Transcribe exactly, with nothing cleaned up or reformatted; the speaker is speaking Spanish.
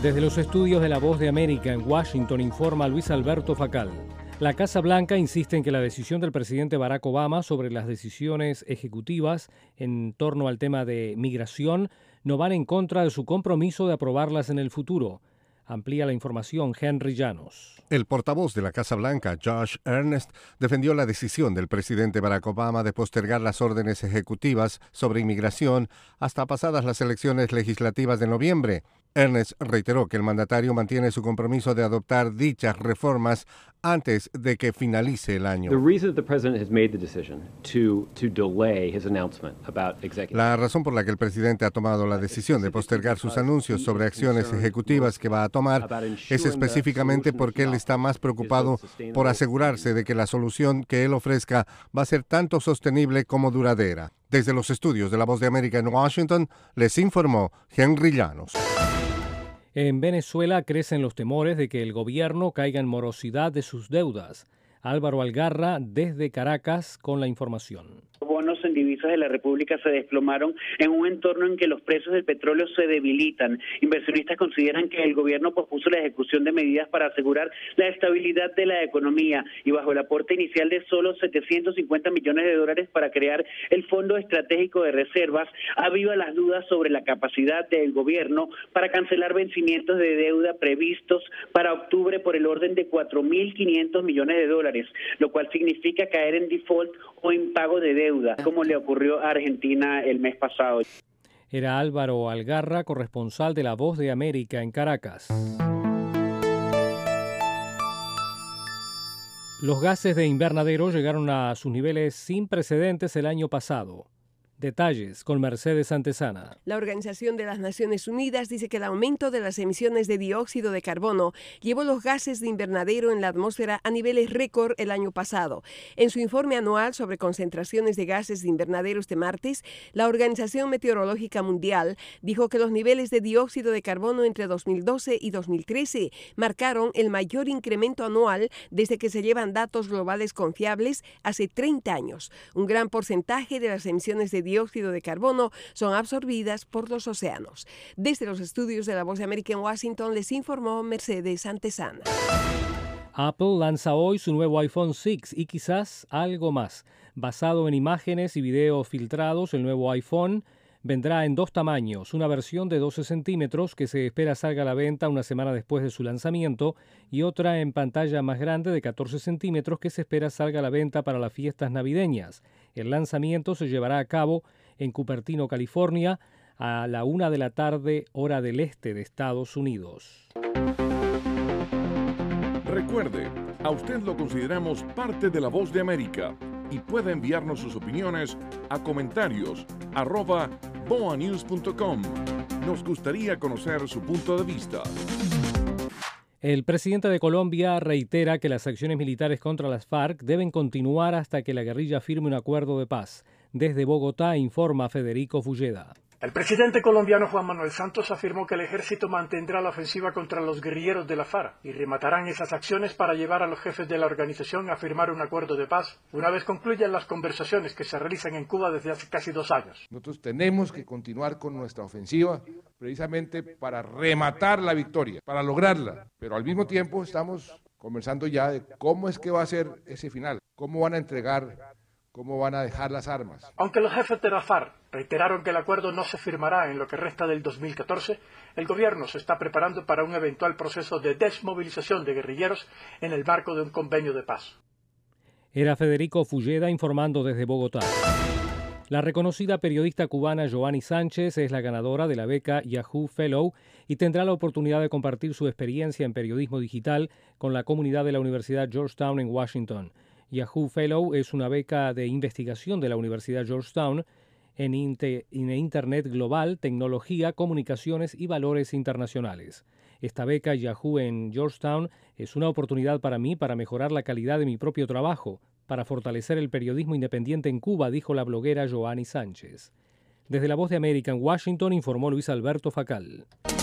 Desde los estudios de La Voz de América en Washington informa Luis Alberto Facal. La Casa Blanca insiste en que la decisión del presidente Barack Obama sobre las decisiones ejecutivas en torno al tema de migración no van en contra de su compromiso de aprobarlas en el futuro. Amplía la información Henry Llanos. El portavoz de la Casa Blanca, Josh Earnest, defendió la decisión del presidente Barack Obama de postergar las órdenes ejecutivas sobre inmigración hasta pasadas las elecciones legislativas de noviembre. Earnest reiteró que el mandatario mantiene su compromiso de adoptar dichas reformas antes de que finalice el año. La razón por la que el presidente ha tomado la decisión de postergar sus anuncios sobre acciones ejecutivas que va a tomar es específicamente porque él está más preocupado por asegurarse de que la solución que él ofrezca va a ser tanto sostenible como duradera. Desde los estudios de La Voz de América en Washington, les informó Henry Llanos. En Venezuela crecen los temores de que el gobierno caiga en morosidad de sus deudas. Álvaro Algarra, desde Caracas, con la información. Los bonos en divisas de la República se desplomaron en un entorno en que los precios del petróleo se debilitan. Inversionistas consideran que el gobierno pospuso la ejecución de medidas para asegurar la estabilidad de la economía y bajo el aporte inicial de solo setecientos cincuenta millones de dólares para crear el Fondo Estratégico de Reservas, aviva las dudas sobre la capacidad del gobierno para cancelar vencimientos de deuda previstos para octubre por el orden de cuatro mil quinientos millones de dólares, lo cual significa caer en default o impago de deuda, como le ocurrió a Argentina el mes pasado. Era Álvaro Algarra, corresponsal de La Voz de América en Caracas. Los gases de invernadero llegaron a sus niveles sin precedentes el año pasado. Detalles con Mercedes Antesana. La Organización de las Naciones Unidas dice que el aumento de las emisiones de dióxido de carbono llevó los gases de invernadero en la atmósfera a niveles récord el año pasado. En su informe anual sobre concentraciones de gases de invernadero este martes, la Organización Meteorológica Mundial dijo que los niveles de dióxido de carbono entre dos mil doce y dos mil trece marcaron el mayor incremento anual desde que se llevan datos globales confiables hace treinta años. Un gran porcentaje de las emisiones de dióxido de carbono son absorbidas por los océanos. Desde los estudios de La Voz de América en Washington les informó Mercedes Antesana. Apple lanza hoy su nuevo iPhone seis y quizás algo más. Basado en imágenes y videos filtrados, el nuevo iPhone vendrá en dos tamaños, una versión de doce centímetros que se espera salga a la venta una semana después de su lanzamiento y otra en pantalla más grande de catorce centímetros que se espera salga a la venta para las fiestas navideñas. El lanzamiento se llevará a cabo en Cupertino, California, a la una de la tarde, hora del este de Estados Unidos. Recuerde, a usted lo consideramos parte de La Voz de América y puede enviarnos sus opiniones a comentarios arroba boa news punto com. Nos gustaría conocer su punto de vista. El presidente de Colombia reitera que las acciones militares contra las FARC deben continuar hasta que la guerrilla firme un acuerdo de paz. Desde Bogotá informa Federico Fulleda. El presidente colombiano Juan Manuel Santos afirmó que el ejército mantendrá la ofensiva contra los guerrilleros de la FARC y rematarán esas acciones para llevar a los jefes de la organización a firmar un acuerdo de paz una vez concluyan las conversaciones que se realizan en Cuba desde hace casi dos años. Nosotros tenemos que continuar con nuestra ofensiva precisamente para rematar la victoria, para lograrla, pero al mismo tiempo estamos conversando ya de cómo es que va a ser ese final, cómo van a entregar, cómo van a dejar las armas. Aunque los jefes de la FARC reiteraron que el acuerdo no se firmará en lo que resta del dos mil catorce, el gobierno se está preparando para un eventual proceso de desmovilización de guerrilleros en el marco de un convenio de paz. Era Federico Fulleda informando desde Bogotá. La reconocida periodista cubana Joanny Sánchez es la ganadora de la beca Yahoo Fellow y tendrá la oportunidad de compartir su experiencia en periodismo digital con la comunidad de la Universidad Georgetown en Washington. Yahoo Fellow es una beca de investigación de la Universidad Georgetown en, inter- en Internet global, tecnología, comunicaciones y valores internacionales. Esta beca Yahoo en Georgetown es una oportunidad para mí para mejorar la calidad de mi propio trabajo, para fortalecer el periodismo independiente en Cuba, dijo la bloguera Joanny Sánchez. Desde La Voz de América en Washington informó Luis Alberto Facal.